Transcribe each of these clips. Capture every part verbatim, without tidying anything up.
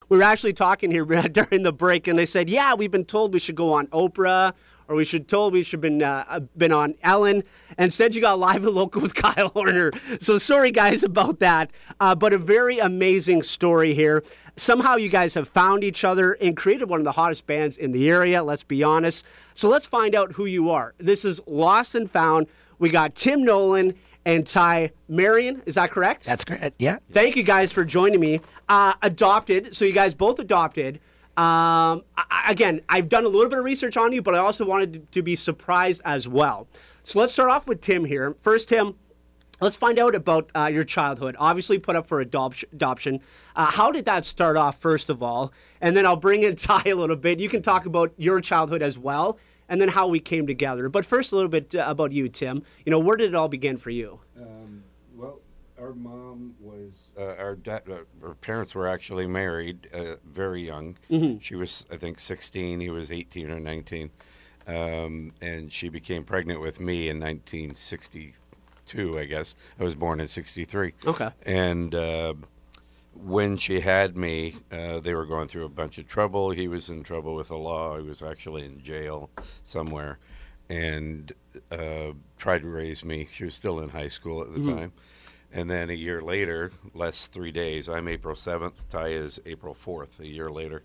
We were actually talking here during the break, and they said, yeah, we've been told we should go on Oprah, or we should told we should have been, uh, been on Ellen, and said you got Live and Local with Kyle Horner. So sorry, guys, about that. Uh, but a very amazing story here. Somehow you guys have found each other and created one of the hottest bands in the area, let's be honest. So let's find out who you are. This is Lost and Found. We got Tim Nolan and Ty Marion. Is that correct? That's correct, yeah. Thank you guys for joining me. Uh, adopted, so you guys both adopted. Um, I, again, I've done a little bit of research on you, but I also wanted to, to be surprised as well. So let's start off with Tim here. First, Tim, let's find out about uh, your childhood. Obviously put up for adop- adoption. Uh, how did that start off, first of all? And then I'll bring in Ty a little bit. You can talk about your childhood as well, and then how we came together. But first, a little bit uh, about you, Tim. You know, where did it all begin for you? Um, well, our mom was, uh, our dad, uh, our parents were actually married uh, very young. Mm-hmm. She was, I think, sixteen. He was eighteen or nineteen. Um, and she became pregnant with me in nineteen sixty-two, I guess. I was born in sixty-three. Okay. And uh, when she had me, uh, they were going through a bunch of trouble. He was in trouble with the law. He was actually in jail somewhere. And uh, tried to raise me. She was still in high school at the mm-hmm. time. And then a year later, less three days, I'm April seventh, Ty is April fourth, a year later,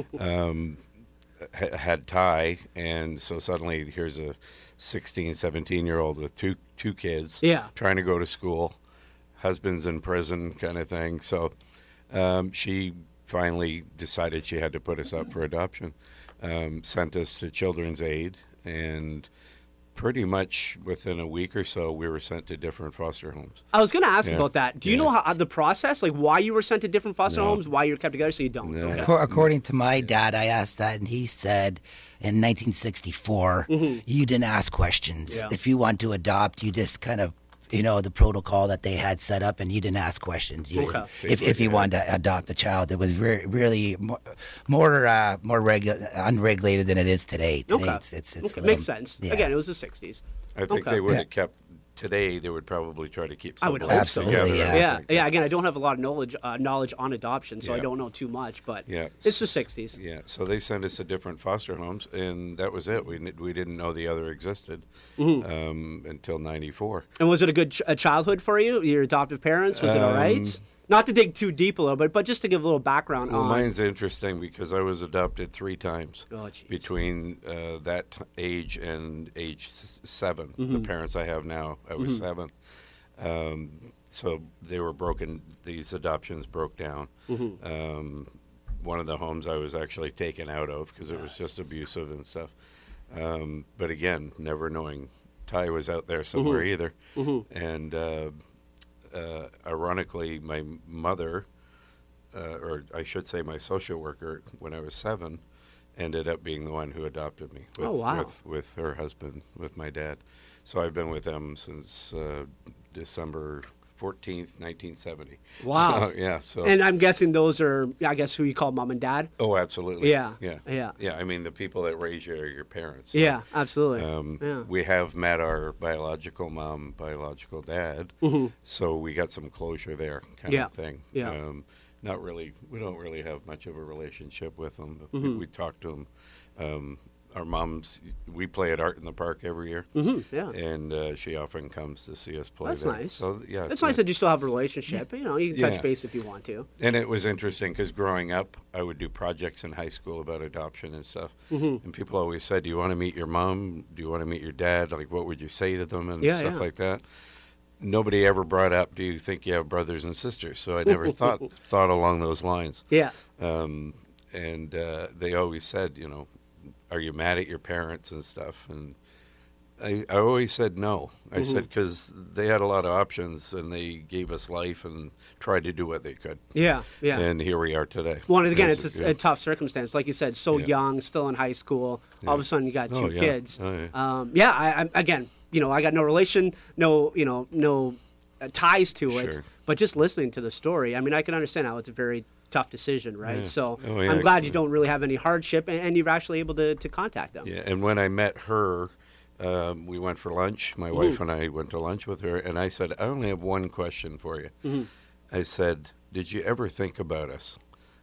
um, ha- had Ty, and so suddenly here's a sixteen, seventeen-year-old with two two kids yeah. trying to go to school, husband's in prison kind of thing. So um, she finally decided she had to put us up for adoption, um, sent us to Children's Aid, and pretty much within a week or so, we were sent to different foster homes. I was going to ask yeah. about that. Do you yeah. know how the process, like why you were sent to different foster no. homes, why you were kept together, so you don't? No. Okay. According to my dad, I asked that, and he said in nineteen sixty-four, mm-hmm. you didn't ask questions. Yeah. If you want to adopt, you just kind of, you know, the protocol that they had set up, and you didn't ask questions. You okay. just, if if you wanted to adopt a child, it was re- really more more uh, more regu- unregulated than it is today. Today okay. it's, it's, it's okay. little, Makes sense. Yeah. Again, it was the sixties. I think okay. they would yeah. have kept, today they would probably try to keep I some would of hope those so. together. Absolutely, I Yeah, think. yeah. Again, I don't have a lot of knowledge uh, knowledge on adoption, so I Yeah. don't know too much. But Yeah. it's the sixties. Yeah, so they sent us to different foster homes, and that was it. We n- we didn't know the other existed Mm-hmm. um, until ninety-four. And was it a good ch- a childhood for you? Your adoptive parents? Was it all right? Um, Not to dig too deep a little bit, but just to give a little background Well, on. mine's interesting because I was adopted three times Oh, jeez. between uh, that t- age and age s- seven. Mm-hmm. The parents I have now, I was Mm-hmm. seven. Um, so they were broken, these adoptions broke down. Mm-hmm. Um, one of the homes I was actually taken out of because it was just abusive and stuff. Um, but again, never knowing Ty was out there somewhere Mm-hmm. either. Mm-hmm. And uh, uh, ironically, my mother, uh, or I should say my social worker, when I was seven, ended up being the one who adopted me with, Oh, wow. with, with her husband, with my dad. So I've been with them since uh, December fourteenth, nineteen seventy. Wow. So, yeah. So. And I'm guessing those are, I guess, who you call mom and dad? Oh, absolutely. Yeah. Yeah. Yeah. Yeah. I mean, the people that raise you are your parents. Yeah, absolutely. Um, yeah. We have met our biological mom, biological dad, Mm-hmm. so we got some closure there, kind Yeah. of thing. Yeah. Um, not really. We don't really have much of a relationship with them. But Mm-hmm. we, we talk to them. Um, our moms, we play at Art in the Park every year, Mm-hmm. Yeah. and uh, she often comes to see us play. That's there. nice. So yeah, It's nice that you still have a relationship. You know, you can touch Yeah. base if you want to. And it was interesting because growing up, I would do projects in high school about adoption and stuff. Mm-hmm. And people always said, do you want to meet your mom? Do you want to meet your dad? Like, what would you say to them and Yeah, stuff yeah. like that? Nobody ever brought up, do you think you have brothers and sisters? So I never thought thought along those lines. Yeah. Um, and uh, they always said, you know, are you mad at your parents and stuff? And I, I always said no. I Mm-hmm. said because they had a lot of options and they gave us life and tried to do what they could. Yeah. Yeah. And here we are today. Well, and again, Yes, it's a, yeah. a tough circumstance. Like you said, so Yeah. young, still in high school. All of a sudden, you got two Oh, yeah. kids. Oh, yeah. Um, yeah. I, I, again, you know, I got no relation, no, you know, no uh, ties to it. Sure. But just listening to the story, I mean, I can understand how it's a very tough decision, right? Yeah. So Oh, yeah, I'm glad you yeah. don't really have any hardship, and, and you're actually able to, to contact them. Yeah, and when I met her, um, we went for lunch. My wife and I went to lunch with her, and I said, I only have one question for you. Mm-hmm. I said, did you ever think about us?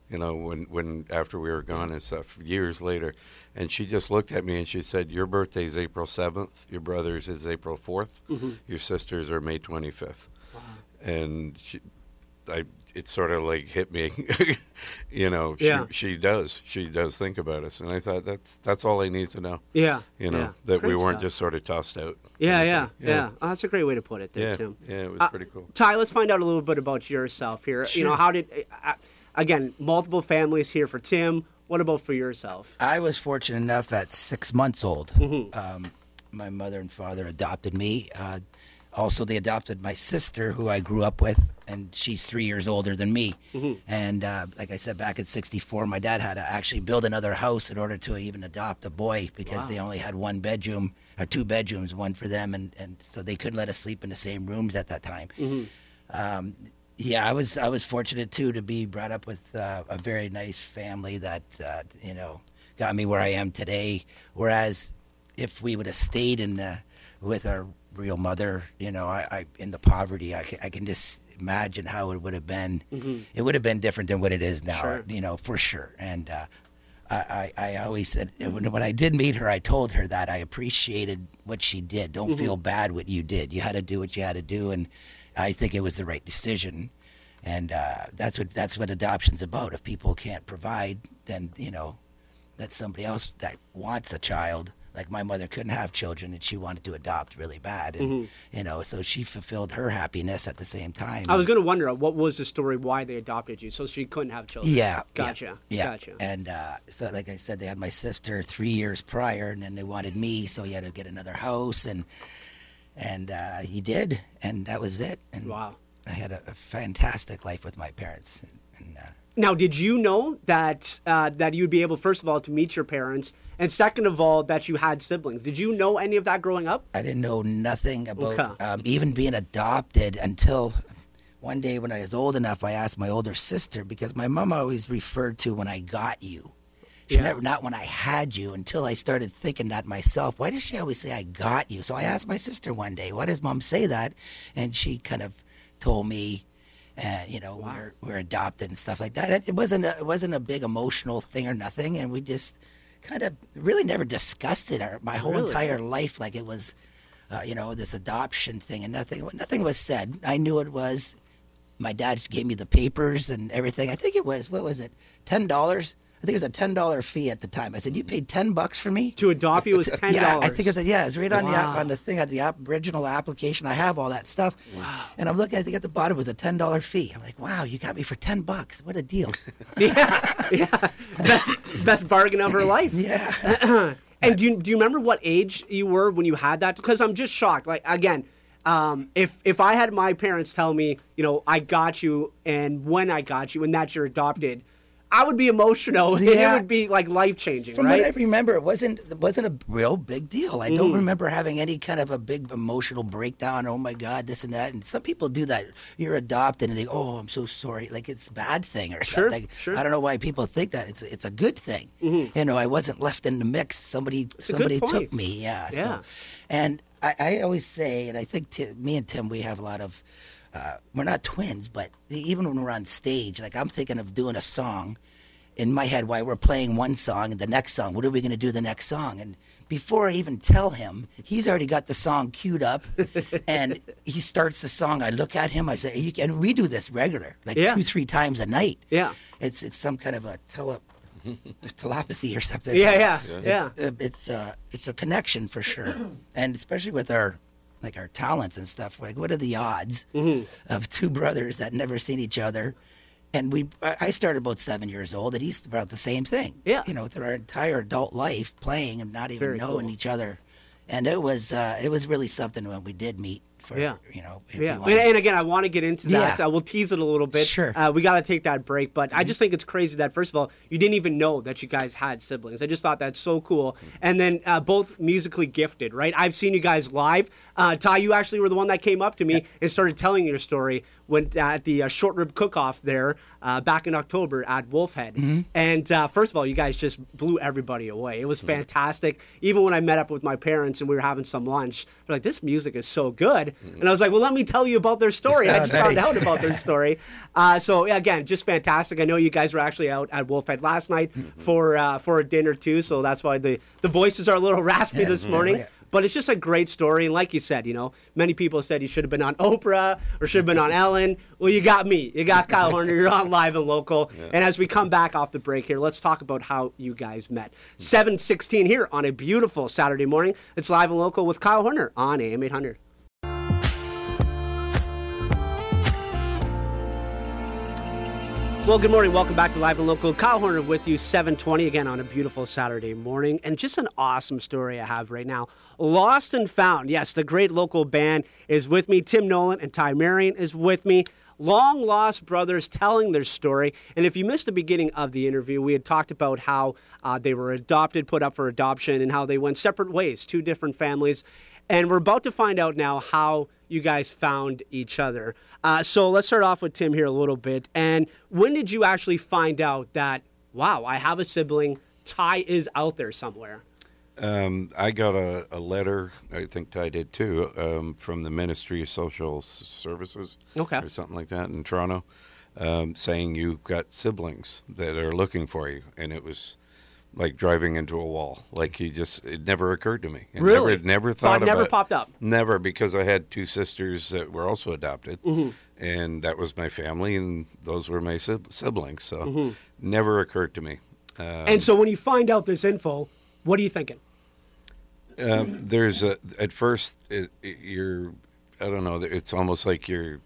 you know, when, when after we were gone and stuff, years later. And she just looked at me and she said, your birthday's April seventh, your brother's is April fourth, Mm-hmm. your sister's are May twenty-fifth. Wow. And she, I, it sort of like hit me, you know, she, Yeah. she does, she does think about us. And I thought that's, that's all I need to know, Yeah. you know, yeah. that Great we weren't stuff. just sort of tossed out. Yeah, kind yeah, of yeah. thing. Oh, that's a great way to put it there, Yeah, Tim. yeah, it was Uh, pretty cool. Ty, let's find out a little bit about yourself here. You know, Sure. how did, uh, again, multiple families here for Tim. What about for yourself? I was fortunate enough at six months old. Mm-hmm. Um, my mother and father adopted me. Uh, also, they adopted my sister, who I grew up with, and she's three years older than me. Mm-hmm. And uh, like I said, back at sixty-four, my dad had to actually build another house in order to even adopt a boy because Wow. they only had one bedroom, or two bedrooms, one for them, and, and so they couldn't let us sleep in the same rooms at that time. Mm-hmm. Um, yeah, I was I was fortunate too to be brought up with uh, a very nice family that uh, you know got me where I am today. Whereas if we would have stayed in the, with our real mother, you know, I, I in the poverty, I, can- I can just imagine how it would have been. Mm-hmm. It would have been different than what it is now, Sure. you know, for sure. And uh, I, I, I always said when, when I did meet her, I told her that I appreciated what she did. Don't Mm-hmm. feel bad what you did. You had to do what you had to do, and I think it was the right decision. And uh, that's what that's what adoption's about. If people can't provide, then you know, let somebody else that wants a child. Like my mother couldn't have children, and she wanted to adopt really bad, and Mm-hmm. you know, so she fulfilled her happiness at the same time. I was going to wonder, what was the story why they adopted you? So she couldn't have children. Yeah. Gotcha. Yeah. Gotcha. And uh, so, like I said, they had my sister three years prior, and then they wanted me, so he had to get another house, and and uh, he did, and that was it. And Wow. I had a, a fantastic life with my parents. And, and uh, Now, did you know that uh, that you'd be able, first of all, to meet your parents, and second of all, that you had siblings? Did you know any of that growing up? I didn't know nothing about Okay. um, even being adopted until one day when I was old enough. I asked my older sister because my mom always referred to when I got you. She Yeah. never, not when I had you, until I started thinking that myself. Why does she always say I got you? So I asked my sister one day, why does mom say that? And she kind of told me, uh, you know, Wow. we're we're adopted and stuff like that. It, it wasn't a, it wasn't a big emotional thing or nothing, and we just kind of really never discussed it our, my whole Really? entire life, like it was, uh, you know, this adoption thing, and nothing nothing was said. I knew it was. My dad gave me the papers and everything. I think it was, what was it, ten dollars? I think it was a ten dollar fee at the time. I said, you paid ten bucks for me? To adopt you was ten dollars. Yeah, I think it's a, yeah, it's right on the Wow. app, on the thing, at the app, original application. I have all that stuff. Wow. And I'm looking, I think at the bottom was a ten dollar fee. I'm like, wow, you got me for ten bucks. What a deal. yeah, yeah. Best, best bargain of her life. Yeah. And do you, do you remember what age you were when you had that? Because I'm just shocked. Like, again, um, if if I had my parents tell me, you know, I got you, and when I got you, and that you're adopted, I would be emotional. and Yeah. It would be like life changing, From right? what I remember, it wasn't it wasn't a real big deal. I Mm. don't remember having any kind of a big emotional breakdown. Oh my God, this and that. And some people do that. You're adopted, and they, oh, I'm so sorry. Like it's a bad thing or Sure, something. sure. I don't know why people think that. It's it's a good thing. You know, I wasn't left in the mix. Somebody a good somebody point. took me. Yeah. Yeah. So, and I, I always say, and I think t- me and Tim, we have a lot of. Uh, we're not twins, but even when we're on stage, like I'm thinking of doing a song in my head while we're playing one song and the next song. What are we going to do the next song? And before I even tell him, he's already got the song queued up, and he starts the song. I look at him. I say, you, and we do this regular, like Yeah. two, three times a night. Yeah. It's it's some kind of a tele, telepathy or something. Yeah, yeah, It's, yeah. uh, it's uh, it's a connection for sure, and especially with our like our talents and stuff. Like, what are the odds Mm-hmm. of two brothers that never seen each other? And we, I I started about seven years old, and he's about the same thing. Yeah. you know, through our entire adult life, playing and not even Very knowing cool. each other, and it was uh, it was really something when we did meet. For, Yeah. you know, if Yeah, you wanted- and again, I want to get into that. Yeah. Uh, we'll tease it a little bit. Sure. Uh, we got to take that break, but I just think it's crazy that first of all, you didn't even know that you guys had siblings. I just thought that's so cool. And then uh, both musically gifted, right? I've seen you guys live. Uh, Ty, you actually were the one that came up to me and started telling your story. went at the uh, short rib cook-off there uh, back in October at Wolfhead. Mm-hmm. And uh, first of all, you guys just blew everybody away. It was fantastic. Mm-hmm. Even when I met up with my parents and we were having some lunch, they're like, this music is so good. Mm-hmm. And I was like, well, let me tell you about their story. I just nice. found out about their story. Uh, so, yeah, again, just fantastic. I know you guys were actually out at Wolfhead last night mm-hmm. for uh, for a dinner, too. So that's why the, the voices are a little raspy yeah, this morning. Yeah. But it's just a great story. And like you said, you know, many people said you should have been on Oprah or should have been on Ellen. Well, you got me. You got Kyle Horner. You're on Live and Local. Yeah. And as we come back off the break here, let's talk about how you guys met. seven sixteen here on a beautiful Saturday morning. It's Live and Local with Kyle Horner on A M eight hundred. Well, good morning. Welcome back to Live and Local. Kyle Horner with you, seven twenty, again on a beautiful Saturday morning. And just an awesome story I have right now. Lost and Found. Yes, the great local band is with me. Tim Nolan and Ty Marion is with me. Long lost brothers telling their story. And if you missed the beginning of the interview, we had talked about how uh, they were adopted, put up for adoption, and how they went separate ways, two different families. And we're about to find out now how you guys found each other. Uh, so let's start off with Tim here a little bit. And when did you actually find out that, wow, I have a sibling, Ty is out there somewhere? Um, I got a, a letter, I think Ty did too, um, from the Ministry of Social S- Services okay. or something like that in Toronto, um, saying you've got siblings that are looking for you. And it was like driving into a wall. Like he just, it never occurred to me. It really? Never, never thought, thought never about, popped up? Never, because I had two sisters that were also adopted. Mm-hmm. And that was my family, and those were my sib- siblings. So mm-hmm. never occurred to me. Um, and so when you find out this info, what are you thinking? Um, there's a, at first, it, it, you're, I don't know, it's almost like you're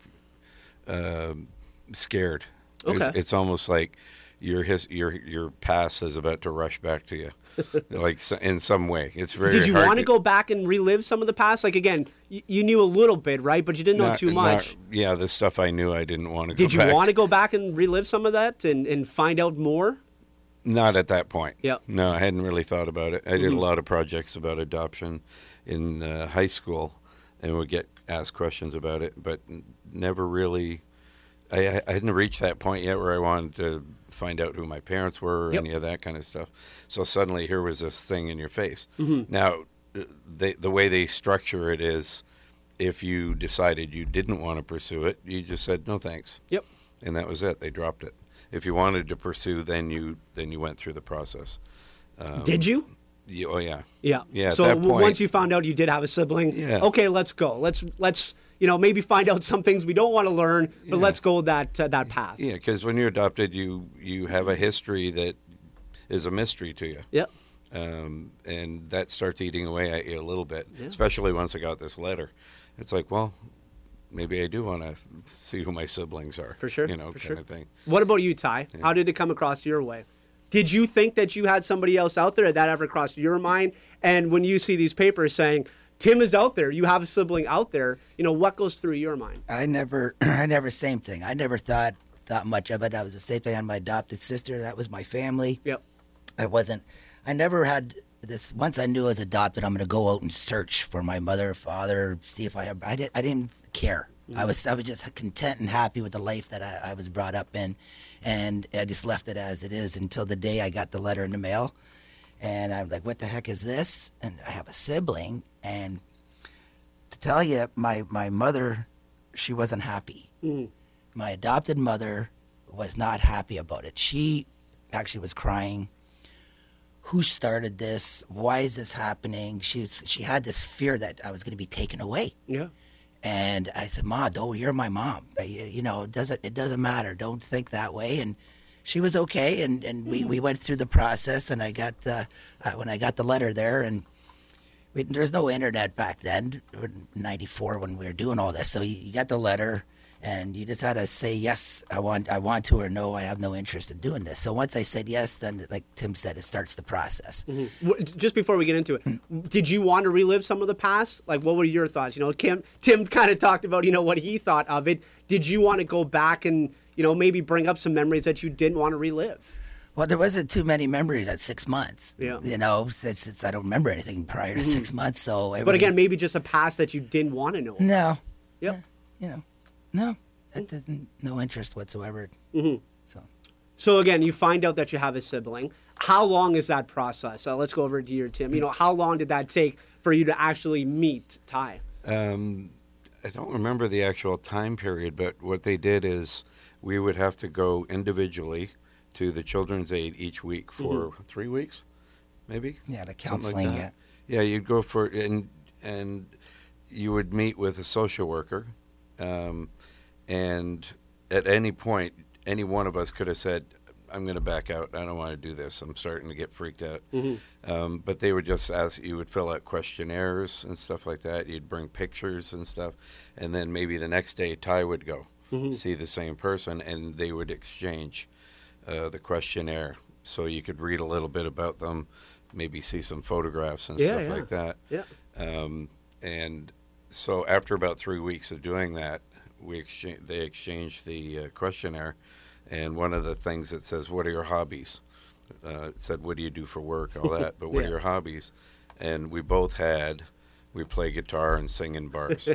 uh, scared. Okay. It's, it's almost like your his, your your past is about to rush back to you, like in some way. It's very. Did you hard want to go back and relive some of the past? Like again, you, you knew a little bit, right? But you didn't know not, too much. Not, yeah, the stuff I knew, I didn't want to. Did go you back. want to go back and relive some of that and, and find out more? Not at that point. Yeah. No, I hadn't really thought about it. I did Mm-hmm. a lot of projects about adoption in uh, high school, and would get asked questions about it, but never really. I, I hadn't reached that point yet where I wanted to find out who my parents were or Yep. any of that kind of stuff. So suddenly here was this thing in your face. Mm-hmm. Now, they, the way they structure it is, if you decided you didn't want to pursue it, you just said no thanks. Yep. And that was it. They dropped it. If you wanted to pursue, then you then you went through the process. Um, Did you? you? Oh yeah. Yeah. Yeah. At So that w- point, once you found out you did have a sibling, Yeah. okay, let's go. Let's let's you know maybe find out some things we don't want to learn, but Yeah. let's go that uh, that path. yeah, because when you're adopted, you you have a history that is a mystery to you. Yep. Um, and that starts eating away at you a little bit, Yeah. especially once I got this letter. It's like, well, maybe I do want to see who my siblings are. For sure, You know, for kind sure. of thing. What about you, Ty? How did it come across your way? Did you think that you had somebody else out there? Did that ever crossed your mind? And when you see these papers saying Tim is out there, you have a sibling out there, you know, what goes through your mind? I never, I never, same thing. I never thought thought much of it. I was the same thing on my adopted sister. That was my family. Yep. I wasn't, I never had this, once I knew I was adopted, I'm going to go out and search for my mother, father, see if I have, I, did, I didn't care. Mm-hmm. I was I was just content and happy with the life that I, I was brought up in. And I just left it as it is until the day I got the letter in the mail. And I'm like, what the heck is this? And I have a sibling. And to tell you, my, my mother, she wasn't happy. Mm-hmm. My adopted mother was not happy about it. She actually was crying. Who started this? Why is this happening? She was, she had this fear that I was going to be taken away. Yeah. And I said, Ma, don't, you're my mom. You, you know, it doesn't, it doesn't matter. Don't think that way. And she was okay. And, and we, we went through the process, and I got, uh, when I got the letter there, and we, there's no internet back then, ninety-four when we were doing all this. So you, you got the letter, and you just had to say, yes, I want, I want to, or no, I have no interest in doing this. So once I said yes, then like Tim said, it starts the process. Mm-hmm. Just before we get into it, did you want to relive some of the past? Like, what were your thoughts? You know, Kim, Tim kind of talked about, you know, what he thought of it. Did you want to go back and, you know, maybe bring up some memories that you didn't want to relive? Well, there wasn't too many memories at six months. Yeah. You know, it's, it's, I don't remember anything prior to mm-hmm. six months. So, but again, maybe just a past that you didn't want to know. No. Yep. You know, no. that doesn't no interest whatsoever. Mm-hmm. So. So again, you find out that you have a sibling. How long is that process? Uh, let's go over to your Tim. You know, how long did that take for you to actually meet Ty? Um, I don't remember the actual time period, but what they did is we would have to go individually to the Children's Aid each week for mm-hmm. three weeks, maybe. Yeah, the counseling. Like yeah. Yeah, you'd go for and and you would meet with a social worker, um, and at any point, any one of us could have said, I'm going to back out. I don't want to do this. I'm starting to get freaked out. Mm-hmm. Um, but they would just ask, you would fill out questionnaires and stuff like that. You'd bring pictures and stuff. And then maybe the next day, Ty would go mm-hmm. see the same person, and they would exchange uh, the questionnaire. So you could read a little bit about them, maybe see some photographs and yeah, stuff yeah. like that. Yeah. Um, and so after about three weeks of doing that, we exchange, they exchanged the uh, questionnaire. And one of the things that says, what are your hobbies? Uh, it said, what do you do for work, all that, but what yeah. are your hobbies? And we both had, we play guitar and sing in bars.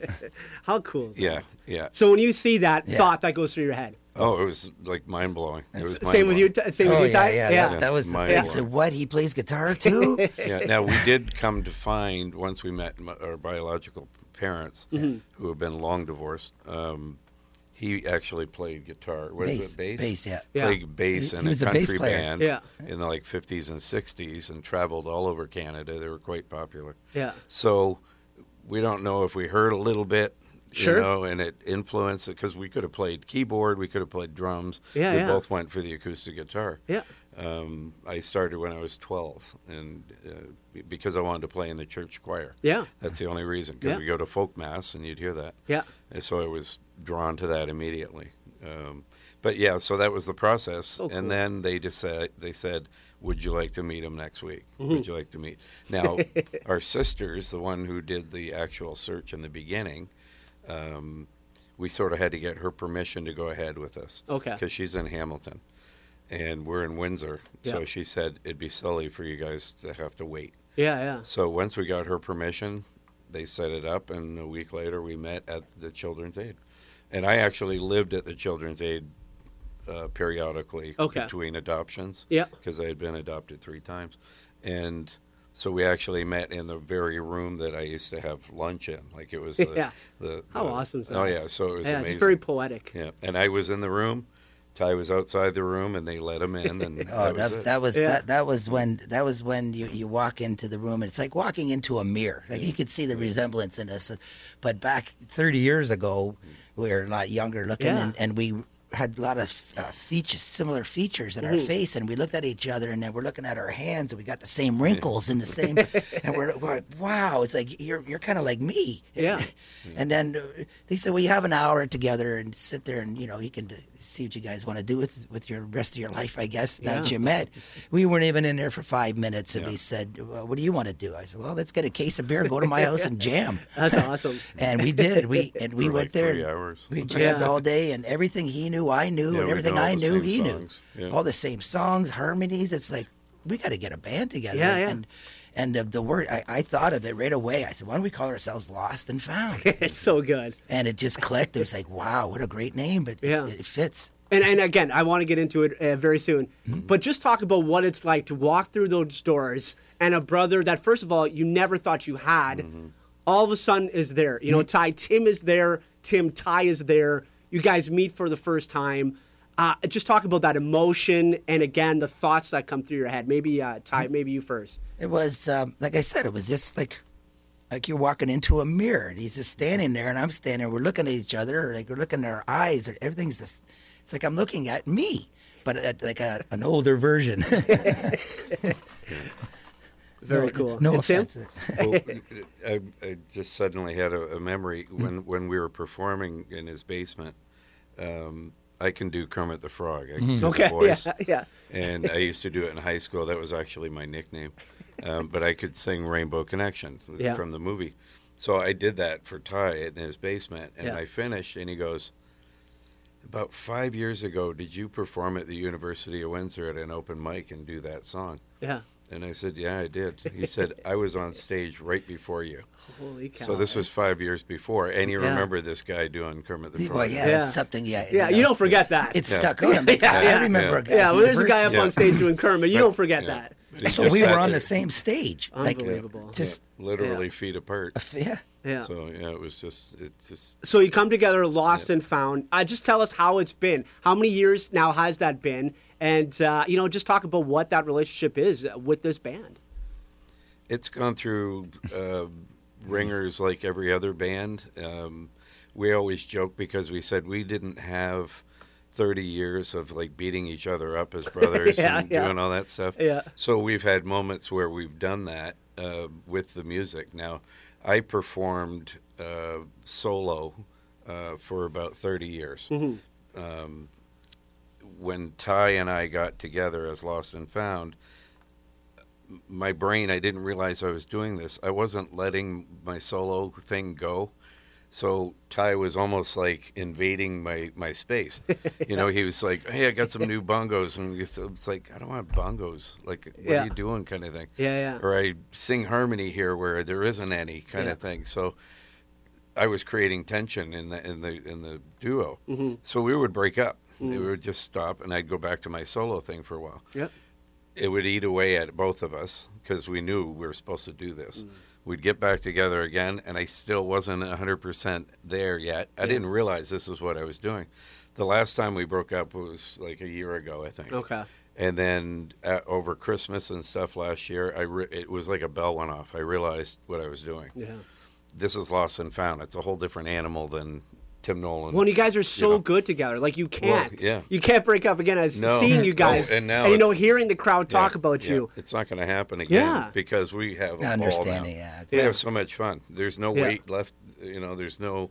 How cool is yeah, that? Yeah, So when you see that yeah. thought that goes through your head. Oh, it was like mind-blowing. It was Same with you, T- same oh, with you, yeah, Ty? yeah, yeah. That, that was the Mind thing. blowing. So what, he plays guitar too? Yeah, now we did come to find, once we met m- our biological parents, mm-hmm. who have been long divorced, um, he actually played guitar. What bass, is it, bass? Bass, yeah. Yeah. Played bass He- in he a was a bass country player. band Yeah. in the like fifties and sixties and traveled all over Canada. They were quite popular. Yeah. So we don't know if we heard a little bit, Sure. you know, and it influenced it, because we could have played keyboard, we could have played drums. Yeah, we yeah. both went for the acoustic guitar. Yeah. Um, I started when I was twelve, and uh, be- because I wanted to play in the church choir. Yeah. That's the only reason, because Yeah. we go to folk mass and you'd hear that. Yeah. And so I was drawn to that immediately. Um, but yeah, so that was the process. Oh, cool. And then they just said, they said, would you like to meet him next week? Mm-hmm. Would you like to meet? Now, our sisters, the one who did the actual search in the beginning, um, we sort of had to get her permission to go ahead with us. Okay. Because she's in Hamilton and we're in Windsor. Yeah. So she said it'd be silly for you guys to have to wait. Yeah, yeah. So once we got her permission, they set it up, and a week later we met at the Children's Aid. And I actually lived at the Children's Aid uh, periodically Okay. between adoptions. Yeah. Because I had been adopted three times. And so we actually met in the very room that I used to have lunch in. Like it was the... Yeah. the, How the- awesome is that? Oh, yeah. So it was Yeah, amazing. it's very poetic. Yeah. And I was in the room. Ty was outside the room, and they let him in, and Oh, that was that it. that was Yeah. that that was when that was when you, you walk into the room and it's like walking into a mirror. Like you could see the resemblance in us. But back thirty years ago, we were a lot younger looking, Yeah. and, and we had a lot of uh, features, similar features in our Mm-hmm. face, and we looked at each other, and then we're looking at our hands, and we got the same wrinkles and the same, and we're, we're like, wow, it's like you're you're kind of like me. Yeah. And then uh, they said, well, you have an hour together and sit there, and you know you can d- see what you guys want to do with with your rest of your life, I guess. Now that Yeah. you met, we weren't even in there for five minutes, and Yeah. we said, well, what do you want to do? I said, well, let's get a case of beer, go to my house, and jam. That's awesome. And we did. We and we For went like there. three hours. We jammed Yeah. all day, and everything he knew, I knew, Yeah, and we everything know all I the knew, same he songs. knew. Yeah. All the same songs, harmonies. It's like we got to get a band together. Yeah, yeah. And and the, the word I, I thought of it right away. I said, why don't we call ourselves Lost and Found? It's so good. And it just clicked. It was like, wow, what a great name, but Yeah. it, it fits. And, and again, I want to get into it uh, very soon. Mm-hmm. But just talk about what it's like to walk through those doors and a brother that, first of all, you never thought you had, Mm-hmm. all of a sudden is there. You know, Mm-hmm. Ty, Tim is there. Tim, Ty is there. You guys meet for the first time. Uh, just talk about that emotion and, again, the thoughts that come through your head. Maybe, uh, Ty, maybe you first. It was um, like I said, it was just like like you're walking into a mirror, and he's just standing there, and I'm standing there. We're looking at each other, like we're looking at our eyes. Or everything's just. It's like I'm looking at me, but at like a, an older version. Very no, cool. No And Tim? offense. Well, I, I just suddenly had a, a memory when when we were performing in his basement. Um, I can do Kermit the Frog. I can do the Okay, voice. yeah, yeah. And I used to do it in high school. That was actually my nickname. Um, but I could sing Rainbow Connection Yeah. from the movie. So I did that for Ty in his basement, and Yeah. I finished, and he goes, About five years ago, did you perform at the University of Windsor at an open mic and do that song? Yeah. And I said, yeah, I did. He said, I was on stage right before you. Holy cow. So this was five years before, and you Yeah. remember this guy doing Kermit the Frog. Well, yeah, Yeah. it's something. Yeah, Yeah, know, you don't forget that. It's Yeah. stuck on him. Yeah, I, yeah. I remember Yeah. a guy. yeah, at well, there's a guy up university. Yeah. on stage doing Kermit. You But- don't forget yeah. that. But he So just we said were on that- the same stage. Like, Unbelievable. just literally Yeah. feet apart. yeah. Yeah. So yeah, it was just it's just So you come together, lost and found. Uh, just tell us how it's been. How many years now has that been? And uh, you know, just talk about what that relationship is with this band. it's gone through uh, ringers like every other band. Um, we always joke because we said we didn't have thirty years of like beating each other up as brothers Yeah, and yeah. doing all that stuff. Yeah. So we've had moments where we've done that uh, with the music. Now, I performed uh, solo uh, for about thirty years. Mm-hmm. Um, when Ty and I got together as Lost and Found, my brain, I didn't realize I was doing this. I wasn't letting my solo thing go. So Ty was almost like invading my, my space. You know, he was like, hey, I got some new bongos. And it's it's like, I don't want bongos. Like, what Yeah. are you doing kind of thing? Yeah, yeah. Or I sing harmony here where there isn't any kind Yeah. of thing. So I was creating tension in the in the in the duo. Mm-hmm. So we would break up. It would just stop, and I'd go back to my solo thing for a while. Yep. It would eat away at both of us because we knew we were supposed to do this. We'd get back together again, and I still wasn't one hundred percent there yet. I Yeah. didn't realize this is what I was doing. The last time we broke up was like a year ago, I think. Okay. And then uh, over Christmas and stuff last year, I re- it was like a bell went off. I realized what I was doing. Yeah. This is Lost and Found. It's a whole different animal than Tim Nolan. Well, you guys are so know. good together. Like you can't. Well, yeah. You can't break up again. As No. seeing you guys, No, and now you know, it's- hearing the crowd talk Yeah, about yeah. you. It's not going to happen again Yeah. because we have a ball Understanding, now. yeah. We Yeah. have so much fun. There's no Yeah. weight left. You know, there's no.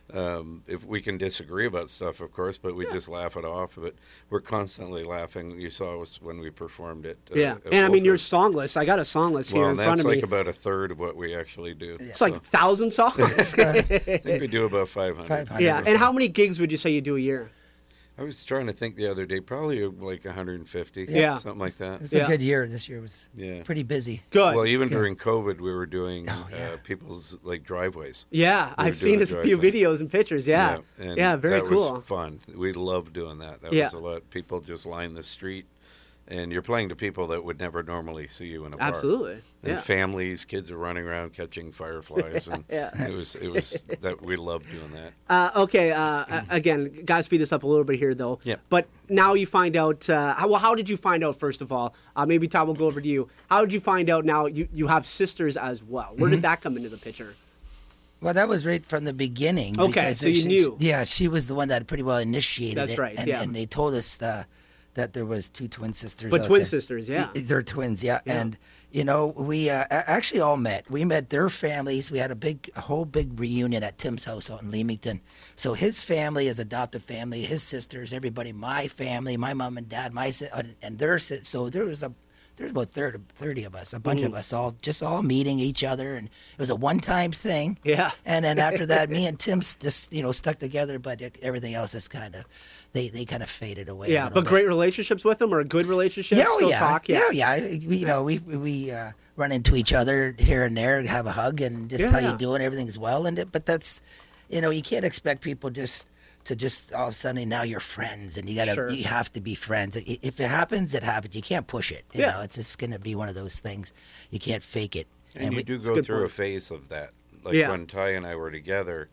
Um, if we can disagree about stuff, of course, but we just laugh it off. But we're constantly laughing. You saw us when we performed it. Uh, Yeah. at And I mean, you're Wolford. songless. I got a songless well, here in and front that's of like me. about a third of what we actually do. It's like So, a thousand songs. I think we do about five hundred. five hundred. Yeah. or And how something. many gigs would you say you do a year? I was trying to think the other day, probably like one hundred fifty, Yeah. something like that. It's Yeah. a good year. This year was Yeah. pretty busy. Good. Well, even Yeah. during COVID, we were doing Oh, yeah. uh, people's like driveways. yeah, we were I've doing seen a a drive few thing. videos and pictures. Yeah. and Yeah, very that cool. was fun. We loved doing that. That Yeah. was a lot. People just line the street, and you're playing to people that would never normally see you in a bar. Absolutely. And Yeah. families, kids are running around catching fireflies, and Yeah. it was it was that we loved doing that. Uh, okay. Uh, a- again, got to speed this up a little bit here, though. Yeah. But now you find out. Uh, how, well, how did you find out? First of all, uh, maybe Todd will go over to you. How did you find out? Now you, you have sisters as well. Where Mm-hmm. did that come into the picture? Well, that was right from the beginning. Okay, because so you she- knew. Yeah, she was the one that pretty well initiated That's it. right, And, yeah. and they told us the, that there was two twin sisters. But out twin there. sisters, yeah. They're twins, yeah. Yeah. And you know, we uh, a- actually all met. We met their families. We had a big, a whole big reunion at Tim's house out in Leamington. So his family, his adopted family, his sisters, everybody, my family, my mom and dad, my si- and- and their si- so there was a. There's about thirty, thirty of us, a bunch of us, all just all meeting each other, and it was a one-time thing. Yeah. And then after that, me and Tim s- just you know stuck together, but everything else is kind of they they kind of faded away. a Yeah, little but bit. great relationships with them or a good relationship? Yeah, oh, Still yeah. talk? yeah, yeah. We, you know, we we uh, run into each other here and there, have a hug, and just Yeah, how yeah. you doing? Everything's well, and it, but that's, you know, you can't expect people just to just all of a sudden now you're friends, and you gotta Sure. you have to be friends. I- If it happens, it happens. You can't push it. You Yeah. know, it's just gonna be one of those things. You can't fake it. And, you we, do a go good through point. a phase of that. Like Yeah. when Ty and I were together,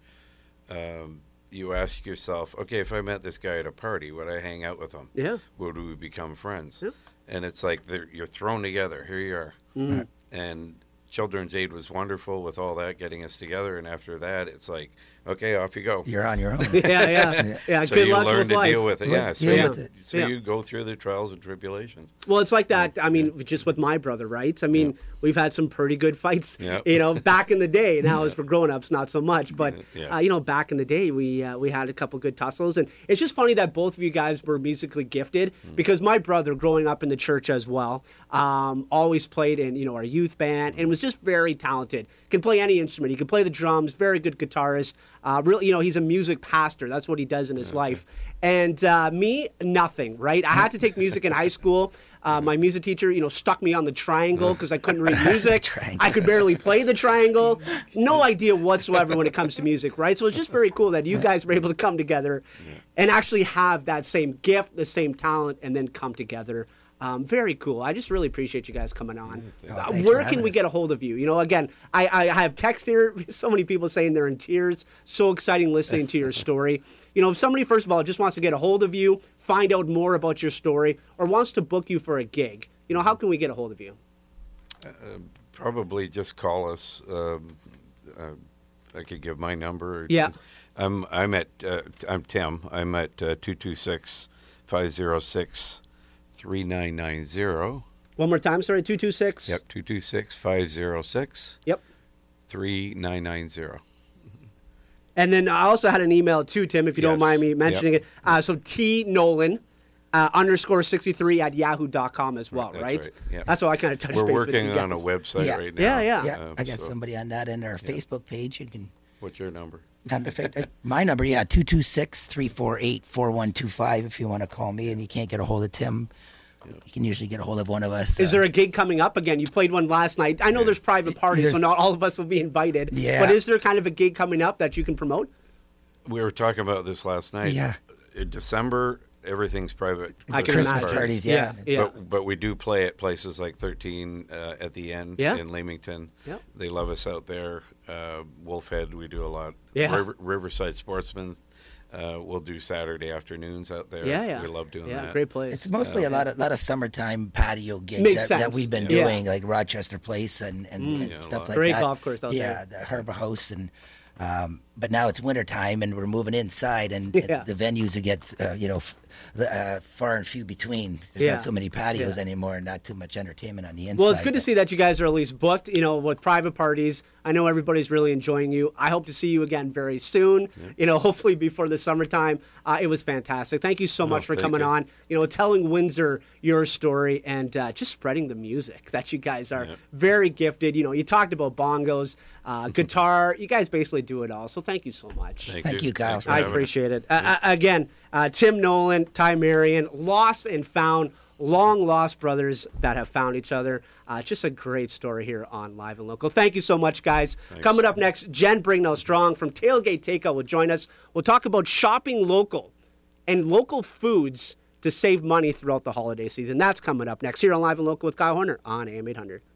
um, you ask yourself, okay, if I met this guy at a party, would I hang out with him? Yeah. Would we become friends? Yeah. And it's like they're- you're thrown together. Here you are. Mm. And Children's Aid was wonderful with all that, getting us together. And after that, it's like, okay, off you go. you're on your own. Yeah, yeah. Yeah, so good you luck learn with to life. deal with it. Well, Yeah, so, deal you, with it. so Yeah. you go through the trials and tribulations. Well, it's like that. I mean, just with my brother, right? I mean, we've had some pretty good fights, Yeah. you know, back in the day. Now, as for grown-ups, not so much. But Yeah. uh, you know, back in the day, we uh, we had a couple good tussles, and it's just funny that both of you guys were musically gifted Mm. because my brother, growing up in the church as well, um, always played in you know our youth band, and was just very talented. Can play any instrument. He can play the drums. Very good guitarist. Uh, really, you know, he's a music pastor. That's what he does in his okay. life. And uh, me, nothing. Right? I had to take music in high school. Uh, my music teacher, you know, stuck me on the triangle because I couldn't read music. I could barely play the triangle. No idea whatsoever when it comes to music, right? So it's just very cool that you guys were able to come together and actually have that same gift, the same talent, and then come together. Um, very cool. I just really appreciate you guys coming on. Oh, uh, where can we us. get a hold of you? You know, again, I, I have text here. So many people saying they're in tears. So exciting listening to your story. You know, if somebody, first of all, just wants to get a hold of you, find out more about your story, or wants to book you for a gig, you know, how can we get a hold of you? Uh, probably just call us. Um, uh, I could give my number. Yeah. I'm I'm at uh, I'm Tim. I'm at uh, two two six, five zero six, three nine nine zero. One more time, sorry, two two six. Yep, two two six, five zero six. Yep. three nine nine zero. And then I also had an email too, Tim, if you yes. don't mind me mentioning yep. it. Uh, so T Nolan uh, underscore sixty-three at yahoo dot com as well, That's right? right. Yep. That's how I kind of touch We're base working with you on a guys. website Yeah. right now. Yeah, yeah. Yeah, Um, I got so- somebody on that in our Facebook page. You can. What's your number? Under, my number, yeah, two two six, three four eight, four one two five if you want to call me and you can't get a hold of Tim. You can usually get a hold of one of us. Is uh, there a gig coming up again? You played one last night. I know Yeah. there's private parties, There's- so not all of us will be invited. Yeah. But is there kind of a gig coming up that you can promote? We were talking about this last night. Yeah. In December, everything's private. I can Christmas imagine. parties, yeah. Yeah, yeah. But, but we do play at places like thirteen uh, at the end Yeah. in Leamington. Yep. They love us out there. Uh, Wolfhead, we do a lot. Yeah. River, Riverside Sportsman, uh, we'll do Saturday afternoons out there. Yeah, yeah. We love doing yeah, that. great place. It's mostly a lot of lot of summertime patio gigs Makes that, that sense. we've been Yeah. doing, like Rochester Place and, and, and Yeah, a stuff lot. like Great that. golf course out yeah, the Harbor House and. Um, but now it's wintertime and we're moving inside, and, Yeah. and the venues will get uh, you know f- uh, far and few between. There's Yeah. not so many patios Yeah. anymore, and not too much entertainment on the inside. Well, it's good to but- see that you guys are at least booked, you know, with private parties. I know everybody's really enjoying you. I hope to see you again very soon, you know, hopefully before the summertime. Uh, it was fantastic. Thank you so Oh, much for thank coming you. on, you know, telling Windsor your story and uh, just spreading the music that you guys are Yeah. very gifted. You know, you talked about bongos, uh, guitar. You guys basically do it all. So thank you so much. Thank you, Kyle. Thanks for I having us. appreciate it. Uh, uh, again, uh, Tim Nolan, Ty Marion, lost and found, long lost brothers that have found each other. Uh, just a great story here on Live and Local. Thank you so much, guys. Thanks. Coming up next, Jen Brignell Strong from Tailgate Takeout will join us. We'll talk about shopping local and local foods to save money throughout the holiday season. That's coming up next here on Live and Local with Kyle Horner on A M eight hundred.